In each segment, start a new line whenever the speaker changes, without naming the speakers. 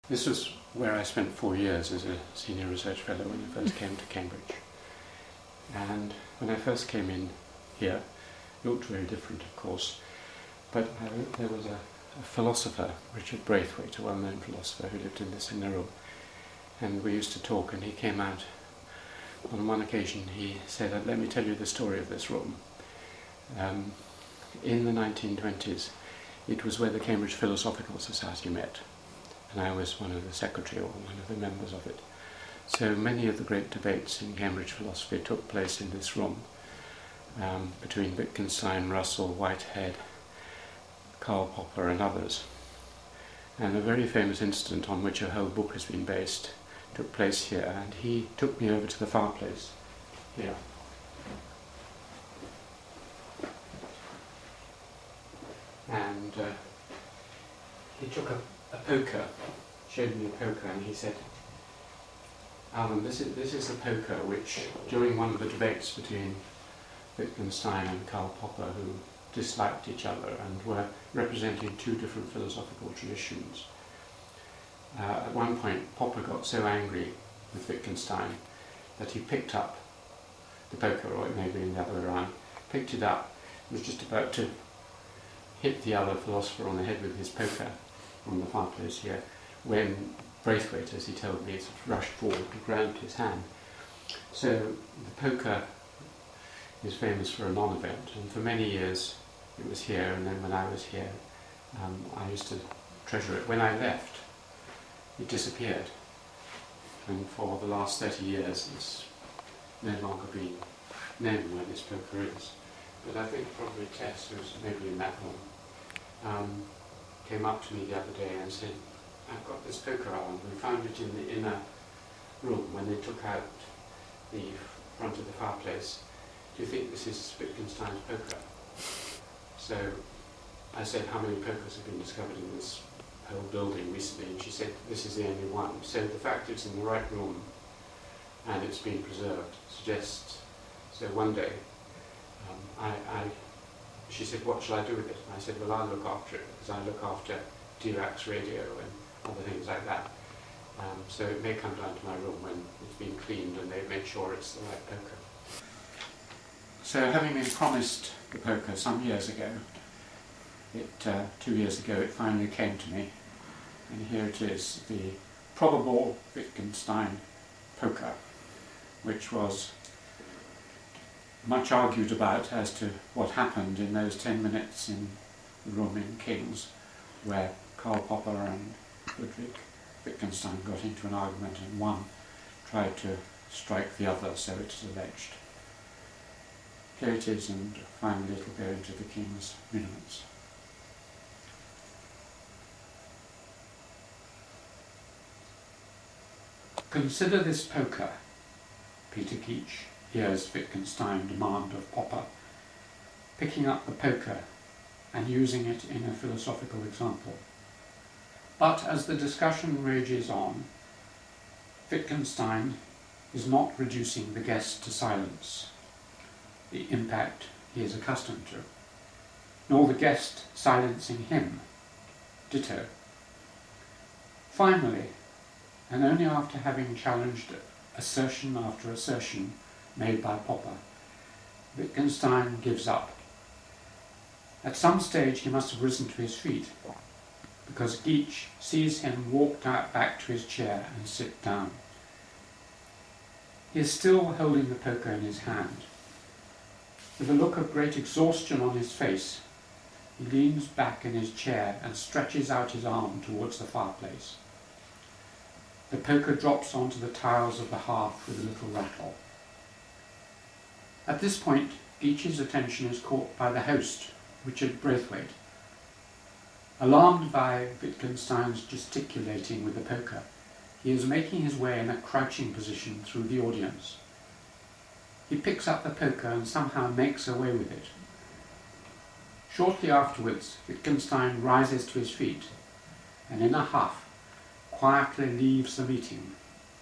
This was where I spent 4 years as a senior research fellow when I first came to Cambridge. And when I first came in here, it looked very different, of course, but there was a philosopher, Richard Braithwaite, a well-known philosopher who lived in this inner room, and we used to talk, and he came out on one occasion. He said, "Let me tell you the story of this room. In the 1920s, it was where the Cambridge Philosophical Society met, and I was one of the secretary or one of the members of it. So many of the great debates in Cambridge philosophy took place in this room, between Wittgenstein, Russell, Whitehead, Karl Popper and others. And a very famous incident on which a whole book has been based took place here, and he took me over to the fireplace here. And he took a poker, showed me a poker, and he said, "Alan, this is a poker which, during one of the debates between Wittgenstein and Karl Popper, who disliked each other and were representing two different philosophical traditions, at one point Popper got so angry with Wittgenstein that he picked up the poker, or it may be the other way around, picked it up, was just about to hit the other philosopher on the head with his poker on the fireplace here, when Braithwaite, as he told me, sort of rushed forward and grabbed his hand. So the poker is famous for a non-event, and for many years it was here, and then when I was here I used to treasure it. When I left, it disappeared, and for the last 30 years it's no longer been known where this poker is. But I think probably Tess, who's maybe in that room, came up to me the other day and said, "I've got this poker, Alan. We found it in the inner room when they took out the front of the fireplace. Do you think this is Wittgenstein's poker?" So I said, "How many pokers have been discovered in this whole building recently?" And she said, "This is the only one." So the fact it's in the right room and it's been preserved suggests, so one day she said, "What shall I do with it?" And I said, "Well, I'll look after it, because I look after Dirac radio and other things like that. So it may come down to my room when it's been cleaned and they make sure it's the right poker." So having been promised the poker some years ago, 2 years ago it finally came to me, and here it is, the probable Wittgenstein poker, which was much argued about as to what happened in those 10 minutes in the room in King's, where Karl Popper and Ludwig Wittgenstein got into an argument and one tried to strike the other, so it is alleged. Here it is, and finally it will go into the King's Muniments. "Consider this poker," Peter Geach hears Wittgenstein demand of Popper, picking up the poker and using it in a philosophical example. But as the discussion rages on, Wittgenstein is not reducing the guest to silence, the impact he is accustomed to, nor the guest silencing him, ditto. Finally, and only after having challenged assertion after assertion made by Popper, Wittgenstein gives up. At some stage he must have risen to his feet, because Geach sees him walk back to his chair and sit down. He is still holding the poker in his hand. With a look of great exhaustion on his face, he leans back in his chair and stretches out his arm towards the fireplace. The poker drops onto the tiles of the hearth with a little rattle. At this point, Geach's attention is caught by the host, Richard Braithwaite. Alarmed by Wittgenstein's gesticulating with the poker, he is making his way in a crouching position through the audience. He picks up the poker and somehow makes away with it. Shortly afterwards, Wittgenstein rises to his feet and in a huff quietly leaves the meeting,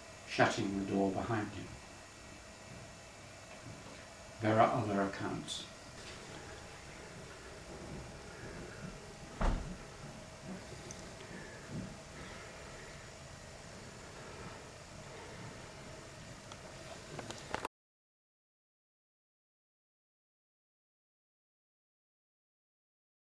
shutting the door behind him. There are other accounts.